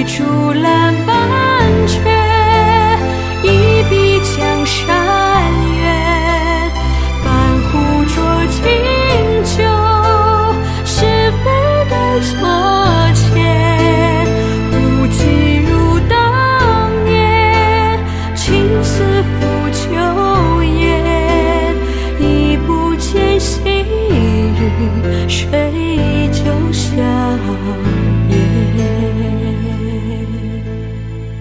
竹篮半缺，一笔江山远。半壶浊清酒，是非对错前。不及如当年，青丝拂旧颜。已不见昔日水。